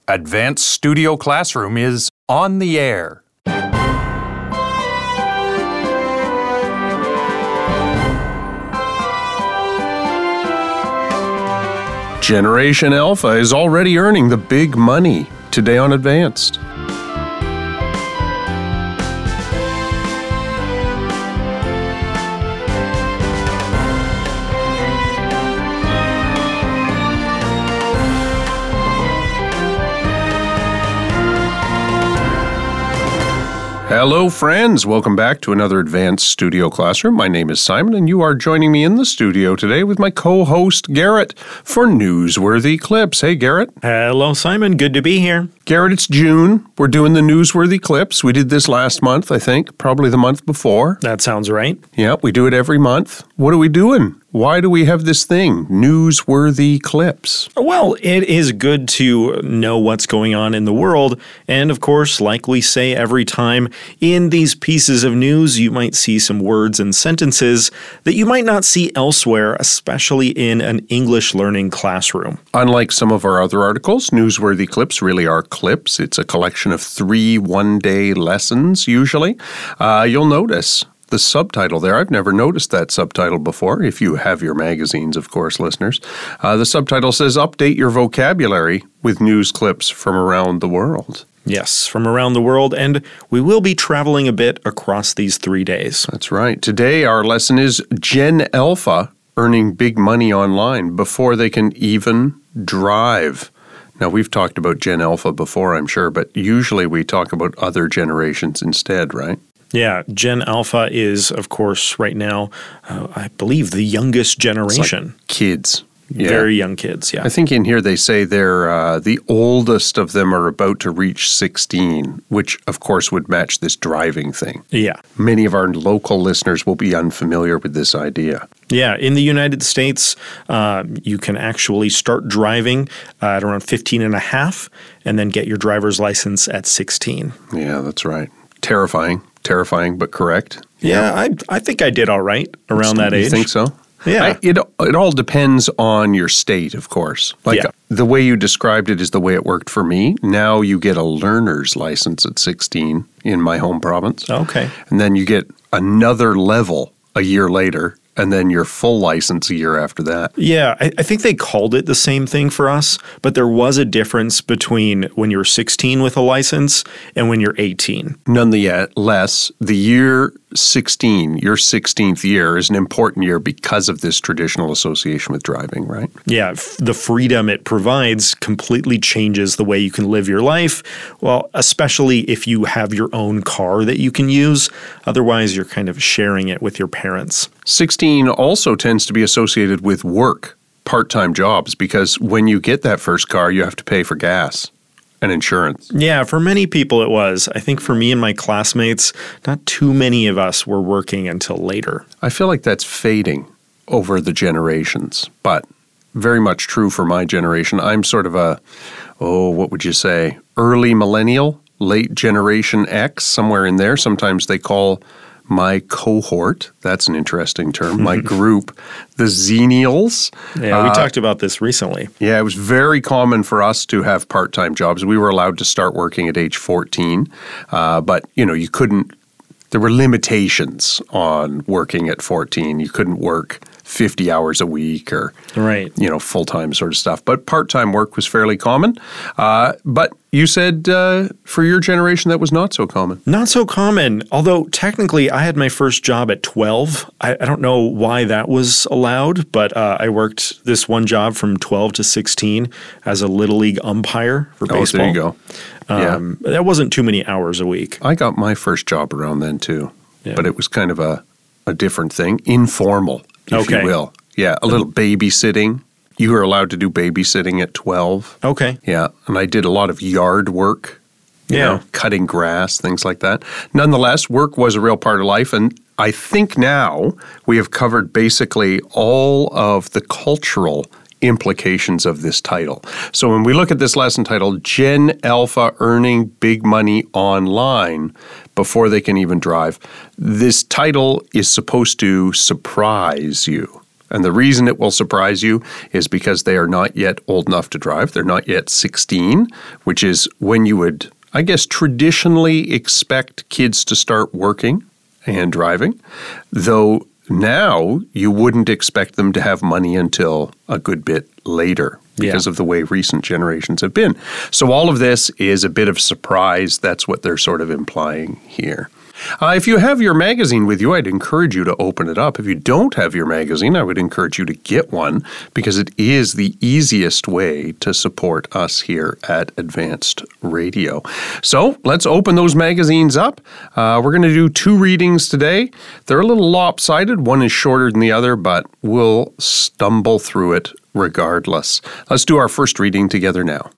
Advanced Studio Classroom is on the air. Generation Alpha is already earning the big money. Today on Advanced. Hello, friends. Welcome back to another Advanced Studio Classroom. My name is Simon, and you are joining me in the studio today with my co-host, Garrett, for Newsworthy Clips. Hey, Garrett. Hello, Simon. Good to be here. Garrett, it's June. We're doing the Newsworthy Clips. We did this last month, I think, probably the month before. That sounds right. Yeah, we do it every month. What are we doing? Why do we have this thing, Newsworthy Clips? Well, it is good to know what's going on in the world. And of course, like we say every time, in these pieces of news, you might see some words and sentences that you might not see elsewhere, especially in an English learning classroom. Unlike some of our other articles, Newsworthy Clips really are clips. It's a collection of 3 one-day lessons, usually. You'll notice the subtitle there. I've never noticed that subtitle before, if you have your magazines, of course, listeners. The subtitle says, Update Your Vocabulary with News Clips from Around the World. Yes, from around the world, and we will be traveling a bit across these 3 days. That's right. Today, our lesson is Gen Alpha earning big money online before they can even drive. Now, we've talked about Gen Alpha before, I'm sure, but usually we talk about other generations instead, right? Yeah, Gen Alpha is, of course, right now, I believe, the youngest generation. It's like kids. Yeah. Very young kids, yeah. I think in here they say they're the oldest of them are about to reach 16, which, of course, would match this driving thing. Yeah. Many of our local listeners will be unfamiliar with this idea. Yeah, in the United States, you can actually start driving at around 15 and a half and then get your driver's license at 16. Yeah, that's right. Terrifying, but correct. Yeah, I think I did all right around that age. You think so? Yeah. It all depends on your state, of course. The way you described it is the way it worked for me. Now you get a learner's license at 16 in my home province. Okay. And then you get another level a year later, and then your full license a year after that. Yeah, I think they called it the same thing for us, but there was a difference between when you're 16 with a license and when you're 18. Nonetheless, the year 16, your 16th year, is an important year because of this traditional association with driving, right? Yeah, the freedom it provides completely changes the way you can live your life. Well, especially if you have your own car that you can use. Otherwise, you're kind of sharing it with your parents. 16 also tends to be associated with work, part-time jobs, because when you get that first car, you have to pay for gas and insurance. Yeah, for many people it was. I think for me and my classmates, not too many of us were working until later. I feel like that's fading over the generations, but very much true for my generation. I'm sort of what would you say, early millennial, late Generation X, somewhere in there. Sometimes they call my cohort, that's an interesting term, my group, the Xennials. Yeah, we talked about this recently. Yeah, it was very common for us to have part-time jobs. We were allowed to start working at age 14, but, you couldn't, there were limitations on working at 14. You couldn't work 50 hours a week or, right. Full-time sort of stuff. But part-time work was fairly common. But you said for your generation that was not so common. Not so common, although technically I had my first job at 12. I don't know why that was allowed, but I worked this one job from 12 to 16 as a Little League umpire for baseball. Oh, there you go. That wasn't too many hours a week. I got my first job around then too, but it was kind of a different thing, informal. If you will. Yeah, a little babysitting. You were allowed to do babysitting at 12. Okay. Yeah, and I did a lot of yard work, you know, cutting grass, things like that. Nonetheless, work was a real part of life, and I think now we have covered basically all of the cultural implications of this title. So when we look at this lesson titled Gen Alpha Earning Big Money Online Before They Can Even Drive, this title is supposed to surprise you. And the reason it will surprise you is because they are not yet old enough to drive. They're not yet 16, which is when you would, I guess, traditionally expect kids to start working and driving, though now you wouldn't expect them to have money until a good bit later because of the way recent generations have been. So all of this is a bit of surprise. That's what they're sort of implying here. If you have your magazine with you, I'd encourage you to open it up. If you don't have your magazine, I would encourage you to get one because it is the easiest way to support us here at Advanced Radio. So let's open those magazines up. We're going to do 2 readings today. They're a little lopsided. One is shorter than the other, but we'll stumble through it regardless. Let's do our first reading together now.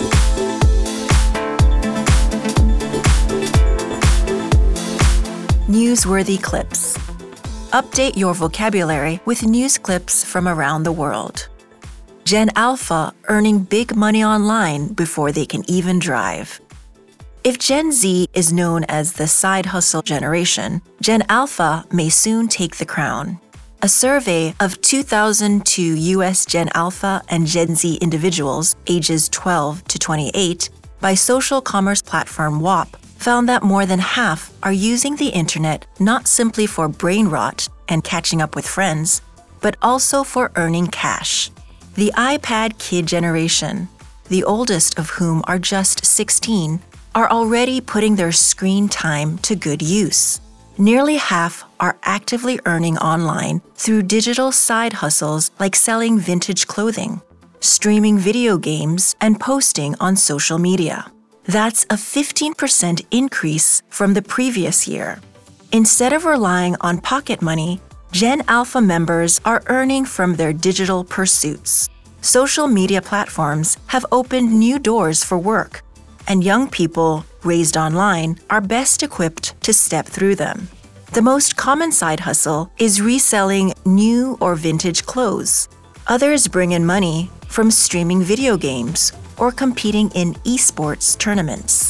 Newsworthy clips. Update your vocabulary with news clips from around the world. Gen Alpha earning big money online before they can even drive. If Gen Z is known as the side hustle generation, Gen Alpha may soon take the crown. A survey of 2002 U.S. Gen Alpha and Gen Z individuals ages 12 to 28 by social commerce platform WAP found that more than half are using the internet not simply for brain rot and catching up with friends, but also for earning cash. The iPad kid generation, the oldest of whom are just 16, are already putting their screen time to good use. Nearly half are actively earning online through digital side hustles like selling vintage clothing, streaming video games, and posting on social media. That's a 15% increase from the previous year. Instead of relying on pocket money, Gen Alpha members are earning from their digital pursuits. Social media platforms have opened new doors for work, and young people raised online are best equipped to step through them. The most common side hustle is reselling new or vintage clothes. Others bring in money from streaming video games or competing in esports tournaments.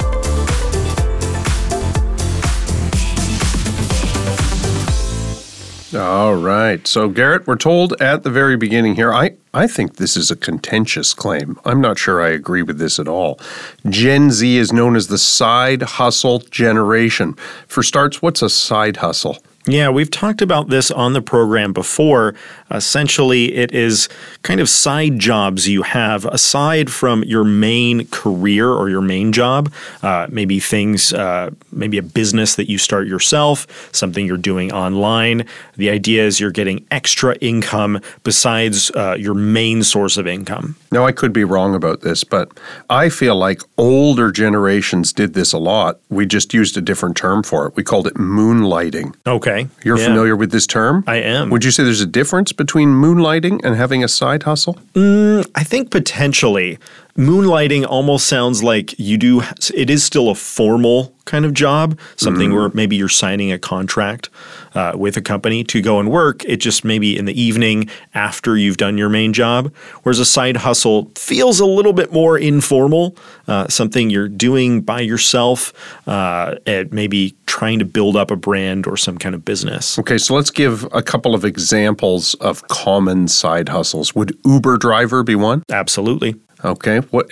All right. So, Garrett, we're told at the very beginning here, I think this is a contentious claim. I'm not sure I agree with this at all. Gen Z is known as the side hustle generation. For starts, what's a side hustle? Yeah, we've talked about this on the program before. Essentially, it is kind of side jobs you have aside from your main career or your main job. Maybe maybe a business that you start yourself, something you're doing online. The idea is you're getting extra income besides your main source of income. Now, I could be wrong about this, but I feel like older generations did this a lot. We just used a different term for it. We called it moonlighting. Okay. You're familiar with this term? I am. Would you say there's a difference between moonlighting and having a side hustle? I think potentially. Moonlighting almost sounds like it is still a formal kind of job, something where maybe you're signing a contract with a company to go and work. It just maybe in the evening after you've done your main job, whereas a side hustle feels a little bit more informal, something you're doing by yourself, and maybe trying to build up a brand or some kind of business. Okay, so let's give a couple of examples of common side hustles. Would Uber driver be one? Absolutely. Okay. What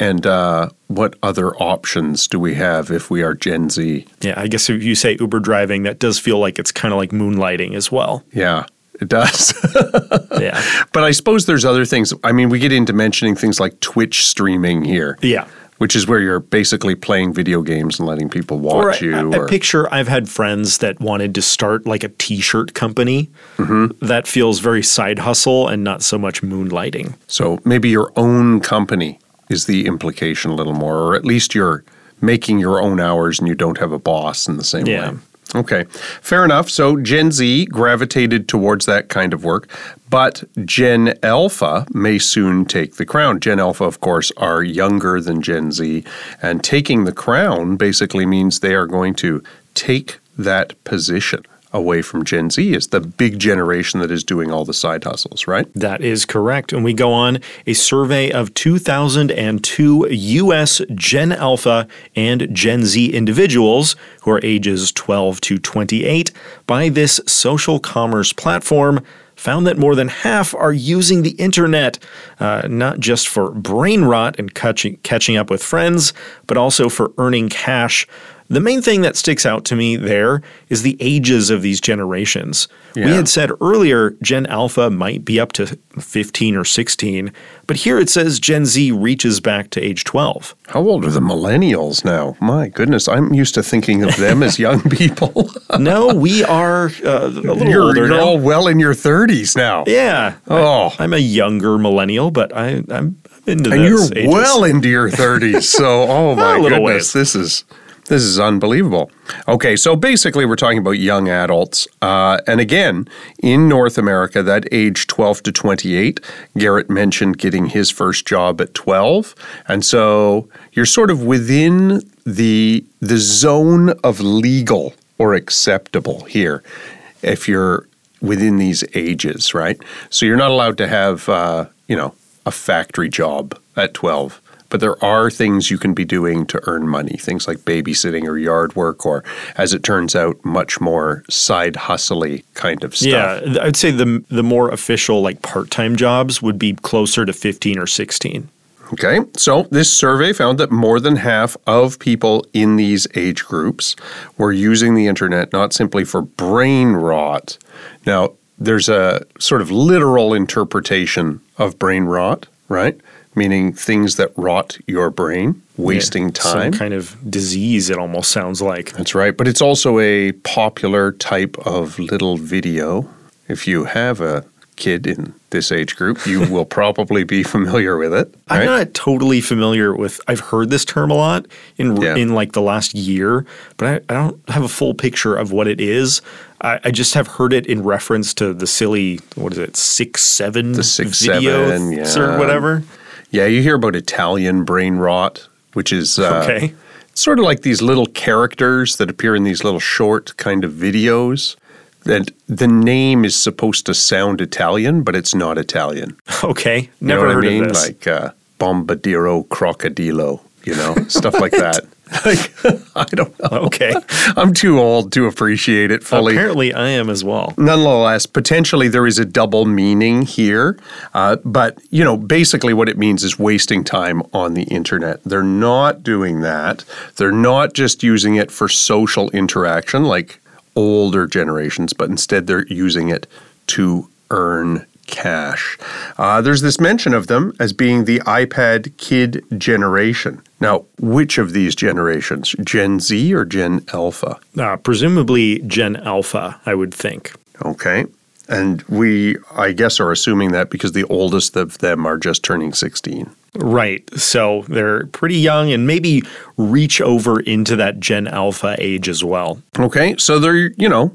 other options do we have if we are Gen Z? Yeah, I guess if you say Uber driving, that does feel like it's kind of like moonlighting as well. Yeah, it does. Yeah. But I suppose there's other things. I mean, we get into mentioning things like Twitch streaming here. Yeah. Which is where you're basically playing video games and letting people watch you. I picture I've had friends that wanted to start like a T-shirt company. That feels very side hustle and not so much moonlighting. So maybe your own company is the implication a little more, or at least you're making your own hours and you don't have a boss in the same way. Okay, fair enough. So Gen Z gravitated towards that kind of work, but Gen Alpha may soon take the crown. Gen Alpha, of course, are younger than Gen Z, and taking the crown basically means they are going to take that position away from Gen Z as the big generation that is doing all the side hustles, right? That is correct. And we go on a survey of 2002 U.S. Gen Alpha and Gen Z individuals who are ages 12 to 28 by this social commerce platform found that more than half are using the internet, not just for brain rot and catching up with friends, but also for earning cash. The main thing that sticks out to me there is the ages of these generations. Yeah. We had said earlier Gen Alpha might be up to 15 or 16, but here it says Gen Z reaches back to age 12. How old are the millennials now? My goodness, I'm used to thinking of them as young people. No, we are a little You're older now. all well in your 30s now. Yeah. Oh. I'm a younger millennial, but I'm into And those you're ages. well into your 30s. So, oh my A little goodness, ways. this is unbelievable. Okay, so basically we're talking about young adults. And again, in North America, that age 12 to 28, Garrett mentioned getting his first job at 12. And so you're sort of within the zone of legal or acceptable here if you're within these ages, right? So you're not allowed to have, a factory job at 12. But there are things you can be doing to earn money, things like babysitting or yard work, or as it turns out, much more side hustle-y kind of stuff. Yeah, I'd say the more official like part-time jobs would be closer to 15 or 16. Okay, so this survey found that more than half of people in these age groups were using the internet not simply for brain rot. Now, there's a sort of literal interpretation of brain rot, right? Meaning things that rot your brain, wasting time. Some kind of disease, it almost sounds like. That's right. But it's also a popular type of little video. If you have a kid in this age group, you will probably be familiar with it. Right? I'm not totally familiar with, I've heard this term a lot in like the last year, but I don't have a full picture of what it is. I just have heard it in reference to the silly, 6-7 The 6-7, videos or whatever. Yeah, you hear about Italian brain rot, which is Okay. sort of like these little characters that appear in these little short kind of videos. And the name is supposed to sound Italian, but it's not Italian. Okay. You Never know what heard I mean? of this. Like Bombadiro Crocodilo, stuff like that. I don't know. Okay. I'm too old to appreciate it fully. Apparently I am as well. Nonetheless, potentially there is a double meaning here. But, basically what it means is wasting time on the internet. They're not doing that. They're not just using it for social interaction like older generations, but instead they're using it to earn cash. There's this mention of them as being the iPad kid generation. Now, which of these generations? Gen Z or Gen Alpha? Presumably Gen Alpha, I would think. Okay. And we, I guess, are assuming that because the oldest of them are just turning 16. Right. So they're pretty young and maybe reach over into that Gen Alpha age as well. Okay. So they're,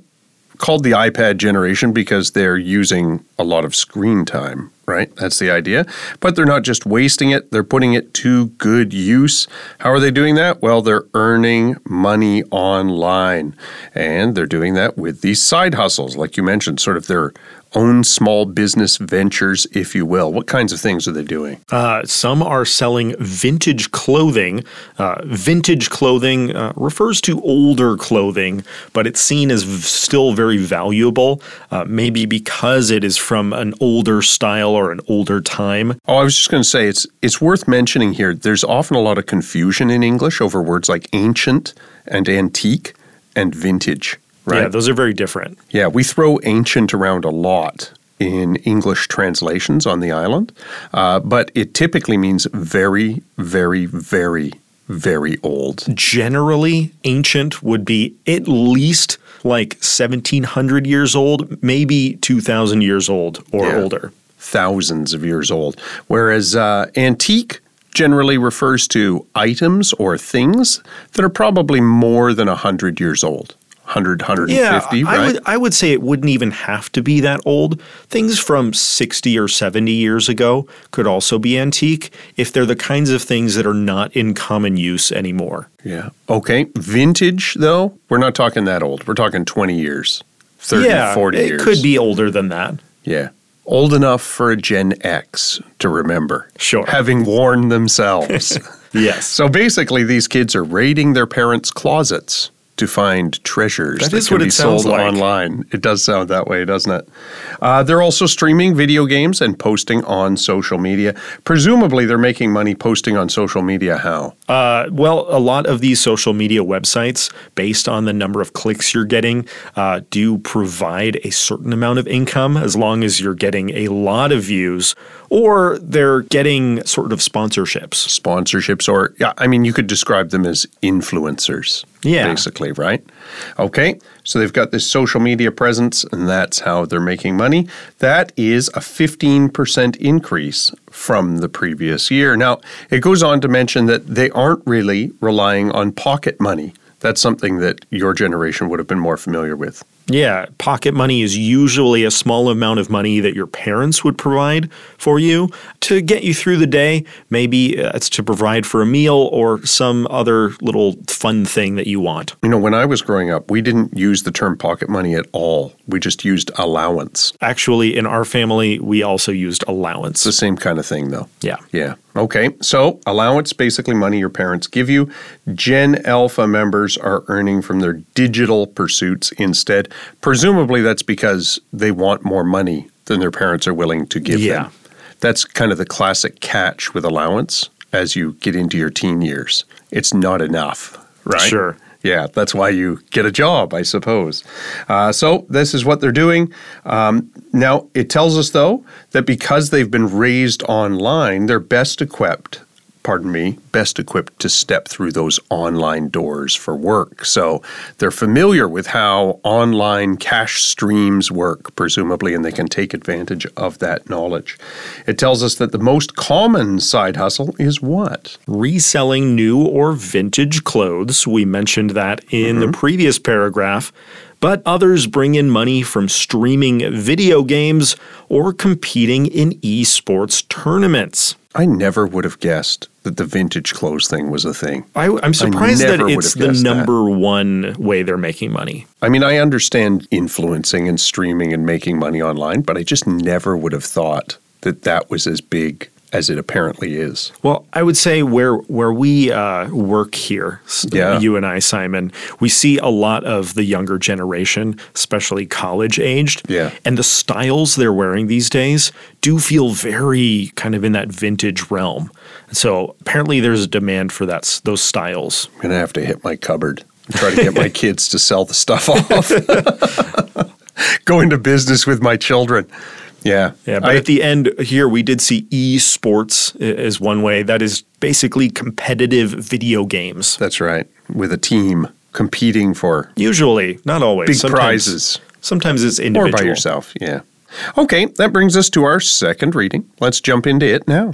called the iPad generation because they're using a lot of screen time, right? That's the idea. But they're not just wasting it, they're putting it to good use. How are they doing that? Well, they're earning money online. And they're doing that with these side hustles, like you mentioned, sort of their own small business ventures, if you will. What kinds of things are they doing? Some are selling vintage clothing. Vintage clothing refers to older clothing, but it's seen as still very valuable, maybe because it is from an older style or an older time. Oh, I was just going to say, it's worth mentioning here, there's often a lot of confusion in English over words like ancient and antique and vintage. Right. Yeah, those are very different. Yeah, we throw ancient around a lot in English translations on the island, but it typically means very, very, very, very old. Generally, ancient would be at least like 1,700 years old, maybe 2,000 years old or older. Thousands of years old. Whereas antique generally refers to items or things that are probably more than 100 years old. 100, 150, right? I would say it wouldn't even have to be that old. Things from 60 or 70 years ago could also be antique if they're the kinds of things that are not in common use anymore. Yeah. Okay. Vintage, though, we're not talking that old. We're talking 20 years, 30, 40 years. It could be older than that. Yeah. Old enough for a Gen X to remember. Sure. Having worn themselves. Yes. So basically, these kids are raiding their parents' closets to find treasures That that is can what be it sounds sold like. online. It does sound that way, doesn't it? They're also streaming video games and posting on social media. Presumably, they're making money posting on social media. How? Well, a lot of these social media websites, based on the number of clicks you're getting, do provide a certain amount of income as long as you're getting a lot of views, or they're getting sort of sponsorships. Sponsorships, or you could describe them as influencers. Yeah. Basically, right? Okay, so they've got this social media presence, and that's how they're making money. That is a 15% increase from the previous year. Now, it goes on to mention that they aren't really relying on pocket money. That's something that your generation would have been more familiar with. Yeah, pocket money is usually a small amount of money that your parents would provide for you to get you through the day. Maybe it's to provide for a meal or some other little fun thing that you want. When I was growing up, we didn't use the term pocket money at all. We just used allowance. Actually, in our family, we also used allowance. It's the same kind of thing, though. Yeah. Yeah. Okay. So allowance, basically money your parents give you. Gen Alpha members are earning from their digital pursuits instead. Presumably that's because they want more money than their parents are willing to give them. That's kind of the classic catch with allowance as you get into your teen years. It's not enough, right? Sure. Yeah, that's why you get a job, I suppose. So this is what they're doing. Now, it tells us, though, that because they've been raised online, they're best equipped to step through those online doors for work. So they're familiar with how online cash streams work, presumably, and they can take advantage of that knowledge. It tells us that the most common side hustle is what? Reselling new or vintage clothes. We mentioned that in the previous paragraph. But others bring in money from streaming video games or competing in esports tournaments. I never would have guessed that the vintage clothes thing was a thing. I'm surprised that never it's would have the guessed number one way they're making money. I understand influencing and streaming and making money online, but I just never would have thought that that was as big as it apparently is. Well, I would say where we work here, you and I, Simon, we see a lot of the younger generation, especially college-aged. Yeah. And the styles they're wearing these days do feel very kind of in that vintage realm. So apparently there's a demand for those styles. I'm going to have to hit my cupboard and try to get my kids to sell the stuff off. Go into business with my children. Yeah. Yeah, but at the end here, we did see esports as one way. That is basically competitive video games. That's right. With a team competing for usually, not always. Big prizes. Sometimes it's individual. Or by yourself, yeah. Okay, that brings us to our second reading. Let's jump into it now.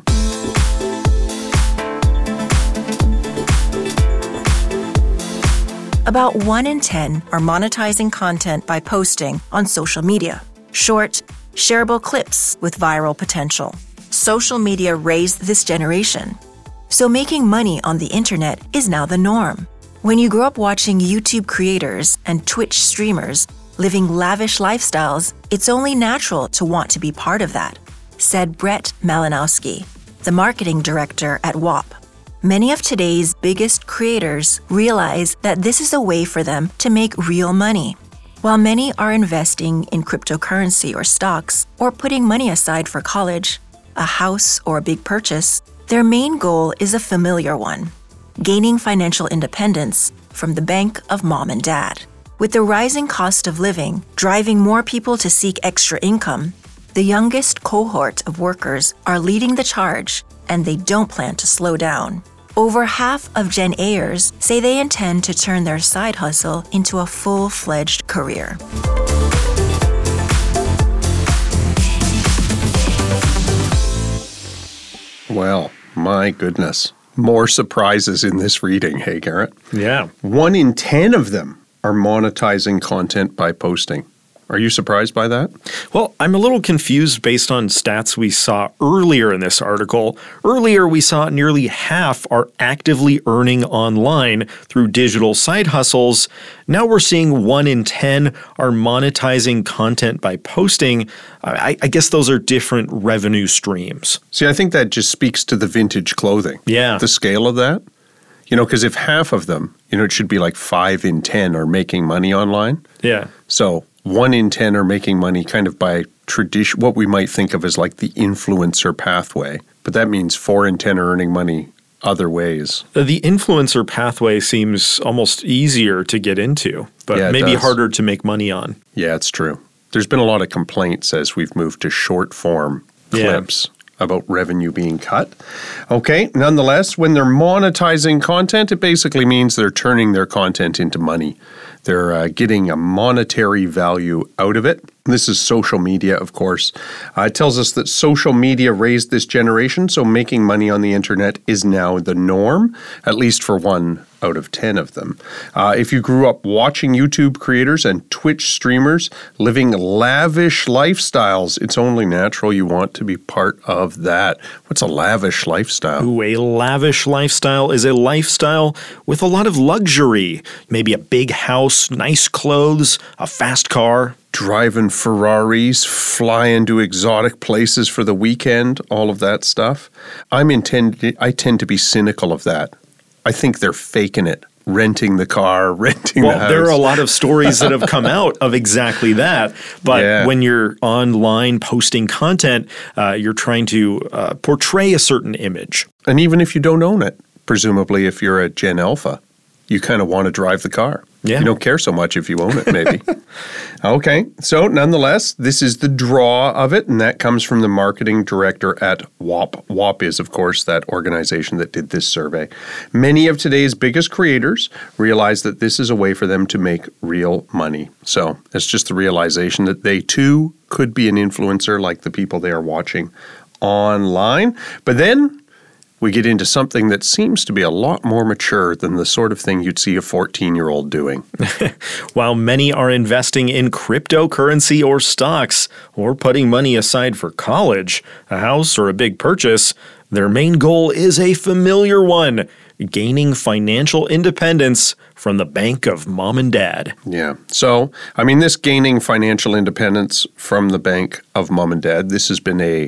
About 1 in 10 are monetizing content by posting on social media. Short, shareable clips with viral potential. Social media raised this generation. So making money on the internet is now the norm. When you grow up watching YouTube creators and Twitch streamers living lavish lifestyles, it's only natural to want to be part of that, said Brett Malinowski, the marketing director at WAP. Many of today's biggest creators realize that this is a way for them to make real money. While many are investing in cryptocurrency or stocks, or putting money aside for college, a house, or a big purchase, their main goal is a familiar one: gaining financial independence from the bank of mom and dad. With the rising cost of living driving more people to seek extra income, the youngest cohort of workers are leading the charge, and they don't plan to slow down. Over half of Gen Ayers say they intend to turn their side hustle into a full-fledged career. Well, my goodness. More surprises in this reading, hey, Garrett? Yeah. 1 in 10 of them are monetizing content by posting. Are you surprised by that? Well, I'm a little confused based on stats we saw earlier in this article. Earlier, we saw nearly half are actively earning online through digital side hustles. Now we're seeing 1 in 10 are monetizing content by posting. I guess those are different revenue streams. See, I think that just speaks to the vintage clothing. Yeah. The scale of that. Because if half of them, it should be like 5 in 10 are making money online. Yeah. So 1 in 10 are making money kind of by tradition, what we might think of as like the influencer pathway. But that means 4 in 10 are earning money other ways. The influencer pathway seems almost easier to get into, but maybe harder to make money on. Yeah, it's true. There's been a lot of complaints as we've moved to short form clips about revenue being cut. Okay, nonetheless, when they're monetizing content, it basically means they're turning their content into money. They're getting a monetary value out of it. This is social media, of course. It tells us that social media raised this generation, so making money on the internet is now the norm, at least for 1 out of 10 of them. If you grew up watching YouTube creators and Twitch streamers living lavish lifestyles, it's only natural you want to be part of that. What's a lavish lifestyle? Ooh, a lavish lifestyle is a lifestyle with a lot of luxury. Maybe a big house, nice clothes, a fast car. Driving Ferraris, flying to exotic places for the weekend, all of that stuff. I tend to be cynical of that. I think they're faking it, renting the car, renting the house. Well, there are a lot of stories that have come out of exactly that. But when you're online posting content, you're trying to portray a certain image. And even if you don't own it, presumably if you're a Gen Alpha, you kind of want to drive the car. Yeah. You don't care so much if you own it, maybe. Okay, so nonetheless, this is the draw of it, and that comes from the marketing director at WAP. WAP is, of course, that organization that did this survey. Many of today's biggest creators realize that this is a way for them to make real money. So it's just the realization that they, too, could be an influencer like the people they are watching online. But then we get into something that seems to be a lot more mature than the sort of thing you'd see a 14-year-old doing. While many are investing in cryptocurrency or stocks, or putting money aside for college, a house, or a big purchase, their main goal is a familiar one: gaining financial independence from the bank of mom and dad. Yeah. So, this gaining financial independence from the bank of mom and dad, this has been a,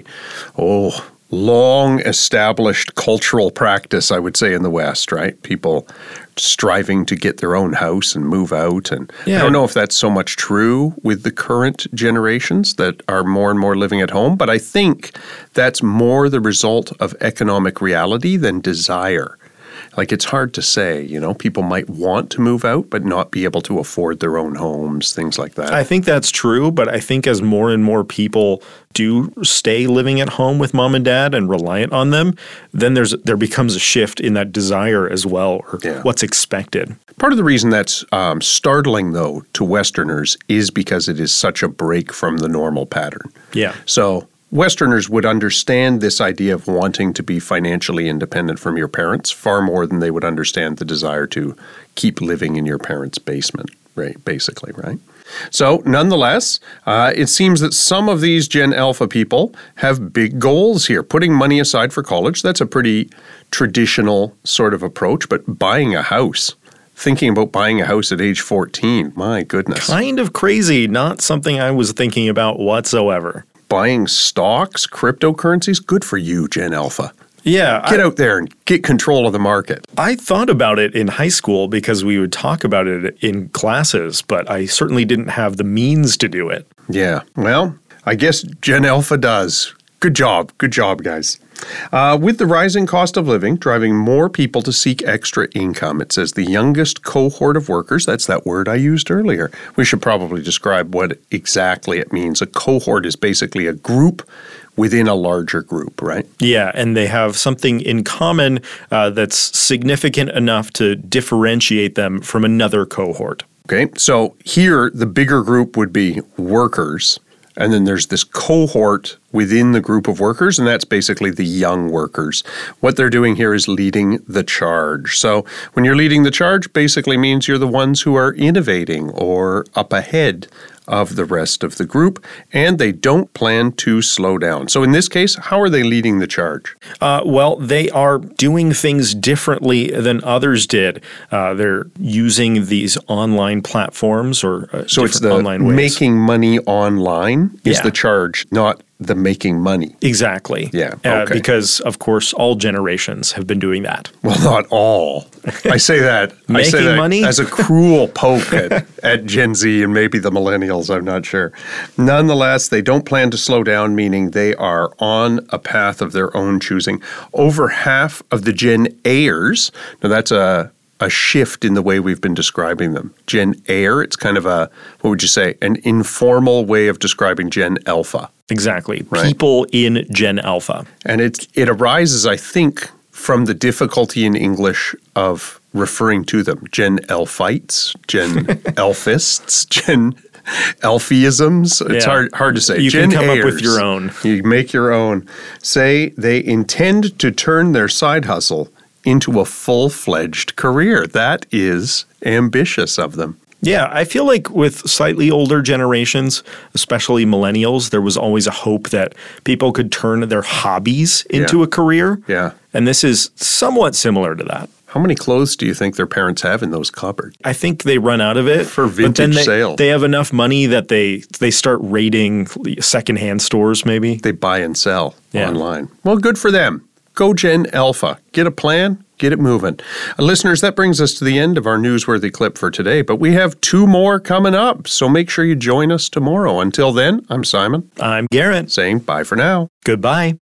long-established cultural practice, I would say, in the West, right? People striving to get their own house and move out. And I don't know if that's so much true with the current generations that are more and more living at home, but I think that's more the result of economic reality than desire. Like, it's hard to say, people might want to move out but not be able to afford their own homes, things like that. I think that's true, but I think as more and more people do stay living at home with mom and dad and reliant on them, then there becomes a shift in that desire as well, or what's expected. Part of the reason that's startling, though, to Westerners is because it is such a break from the normal pattern. Yeah. So Westerners would understand this idea of wanting to be financially independent from your parents far more than they would understand the desire to keep living in your parents' basement, right? Basically, right? So, nonetheless, it seems that some of these Gen Alpha people have big goals here. Putting money aside for college, that's a pretty traditional sort of approach, but buying a house, thinking about buying a house at age 14, my goodness. Kind of crazy, not something I was thinking about whatsoever. Buying stocks, cryptocurrencies, good for you, Gen Alpha. Yeah. Get out there and get control of the market. I thought about it in high school because we would talk about it in classes, but I certainly didn't have the means to do it. Yeah. Well, I guess Gen Alpha does. Good job. Good job, guys. With the rising cost of living driving more people to seek extra income, it says the youngest cohort of workers, that's that word I used earlier. We should probably describe what exactly it means. A cohort is basically a group within a larger group, right? Yeah, and they have something in common that's significant enough to differentiate them from another cohort. Okay, so here the bigger group would be workers. And then there's this cohort within the group of workers, and that's basically the young workers. What they're doing here is leading the charge. So when you're leading the charge, basically means you're the ones who are innovating or up ahead of the rest of the group, and they don't plan to slow down. So in this case, how are they leading the charge? Well, they are doing things differently than others did. They're using these online platforms or so it's the online ways. Making money online is the charge, not the making money. Exactly. Yeah, okay. Because, of course, all generations have been doing that. Well, not all. I say that Making money? as a cruel poke at Gen Z and maybe the millennials, I'm not sure. Nonetheless, they don't plan to slow down, meaning they are on a path of their own choosing. Over half of the Gen Ayers, now that's a shift in the way we've been describing them. Gen Ayer, it's kind of what would you say, an informal way of describing Gen Alpha. Exactly. Right. People in Gen Alpha. And it arises, I think, from the difficulty in English of referring to them. Gen Elfites, Gen Elfists, Gen Elfiisms. It's hard to say. You Gen can come Ayers. up with your own. You make your own. Say they intend to turn their side hustle into a full-fledged career. That is ambitious of them. Yeah, I feel like with slightly older generations, especially millennials, there was always a hope that people could turn their hobbies into a career. Yeah. And this is somewhat similar to that. How many clothes do you think their parents have in those cupboards? I think they run out of it. For but then vintage sale. They have enough money that they start raiding secondhand stores maybe. They buy and sell online. Well, good for them. Go Gen Alpha. Get a plan, get it moving. Listeners, that brings us to the end of our newsworthy clip for today, but we have 2 more coming up, so make sure you join us tomorrow. Until then, I'm Simon. I'm Garrett. Saying bye for now. Goodbye.